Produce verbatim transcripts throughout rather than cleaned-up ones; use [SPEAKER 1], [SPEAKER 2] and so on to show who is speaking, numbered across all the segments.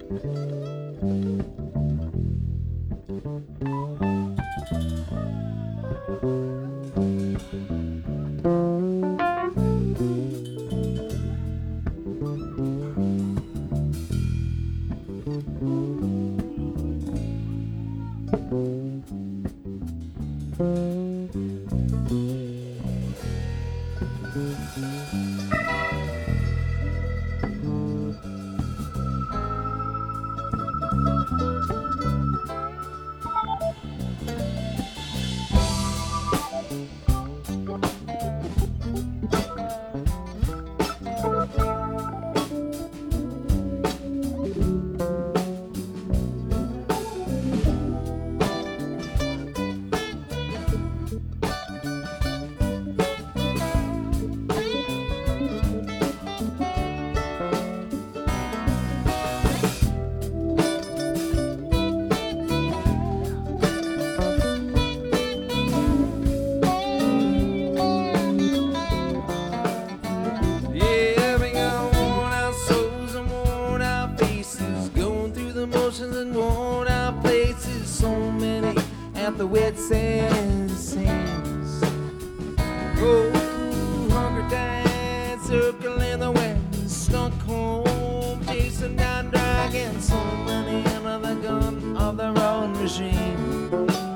[SPEAKER 1] The wits and seams. Oh, hunger died, circling the wind, stuck home, chasing down dragons, so many under the gun of their own regime.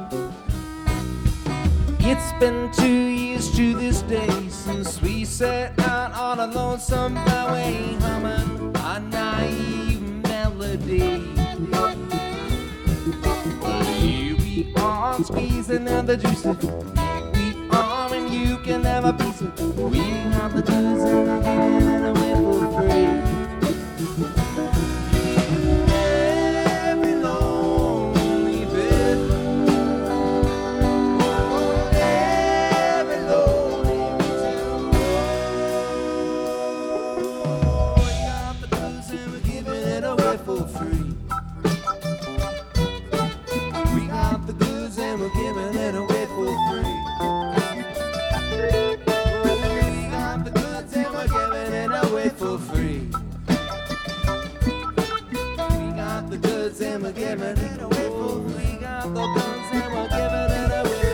[SPEAKER 1] It's been two years to this day since we set out on a lonesome byway, humming a naive melody. Squeezing out the juice. We are, and you can have a piece of it. We have the goods and the giving it away for free. Every lonely bit, every lonely too. We got the goods and we're giving it away for free. We're giving it away for free. We got the goods and we're giving it away for free. We got the goods and we're giving it away for free. We got the goods and we're giving it away for free.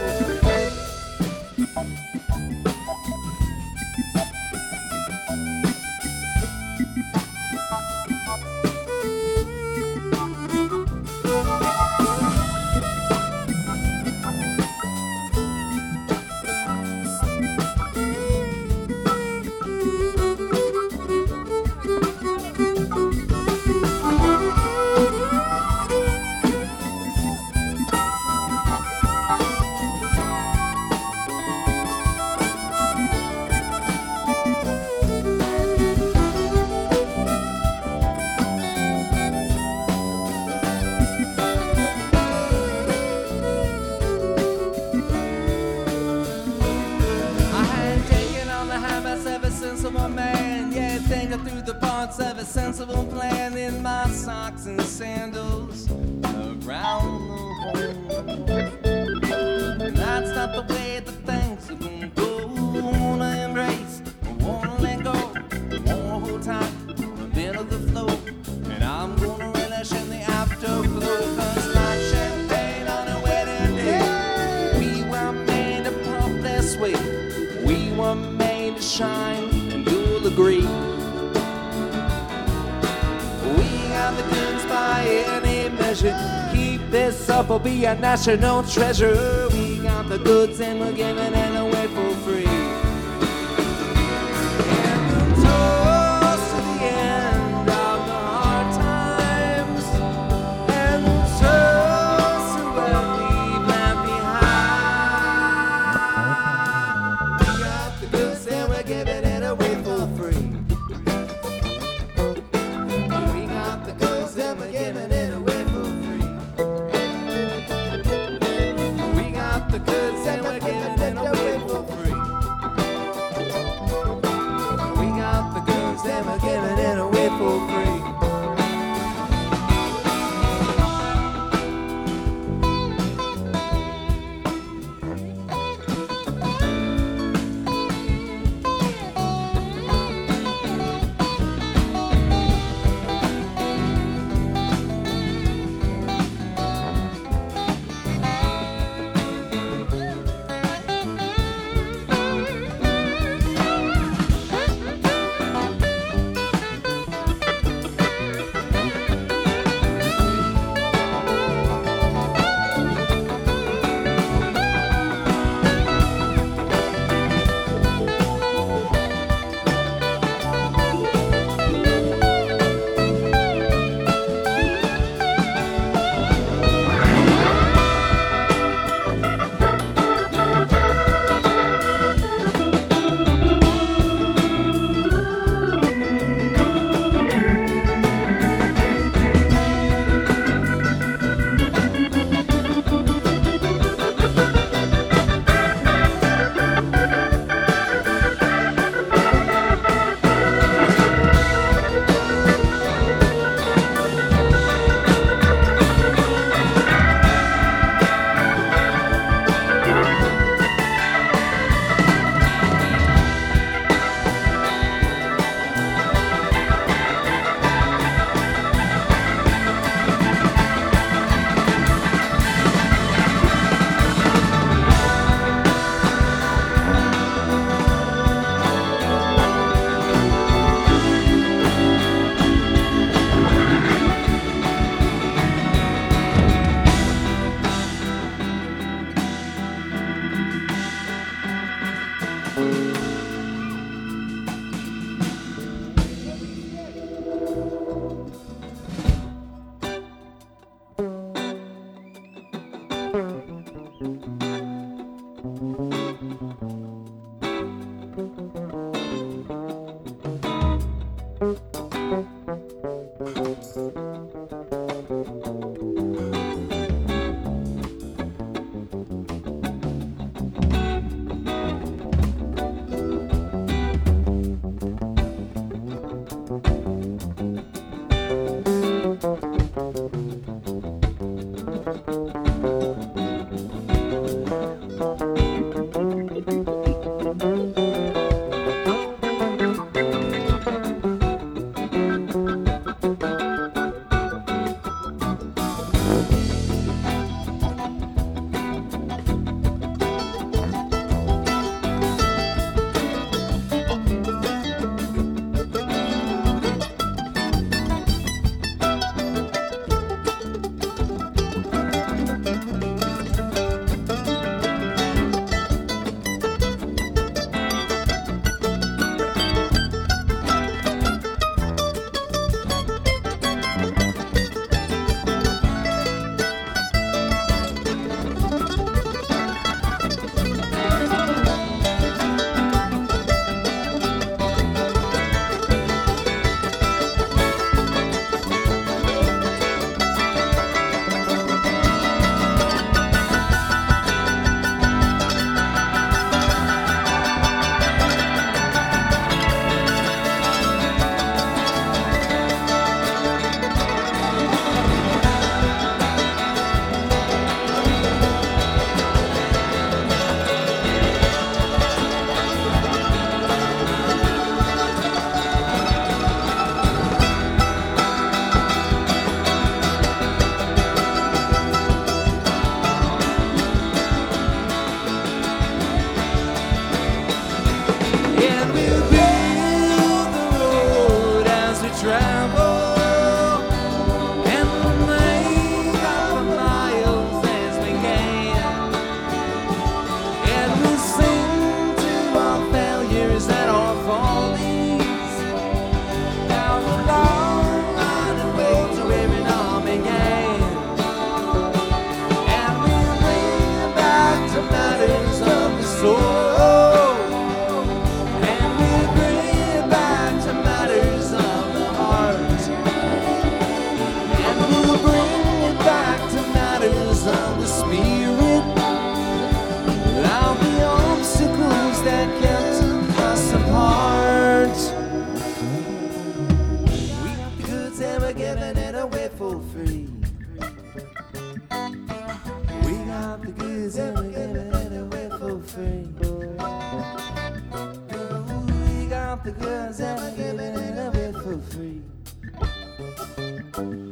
[SPEAKER 1] Sensible man, yeah, thinking through the parts of a sensible plan in my socks and sandals around the home. That's not the way that things are gonna go. Wanna embrace, wanna let go, wanna hold tight, a bit of the flow, and I'm gonna relish in the afterglow. Cause like champagne on a wedding day, we were made to pump this way. We were made to shine, and you'll agree. We have the goods by any measure. Keep this up or be a national treasure. We got the goods and we're giving it away for free. And the toast to the end of the hard times, and the toast to what we've left behind. We got the goods and we're giving it away for free. We got the goods and we're giving it away for free. We got the goods and we're giving it away for free. We got the goods and we're giving it away for free. tree.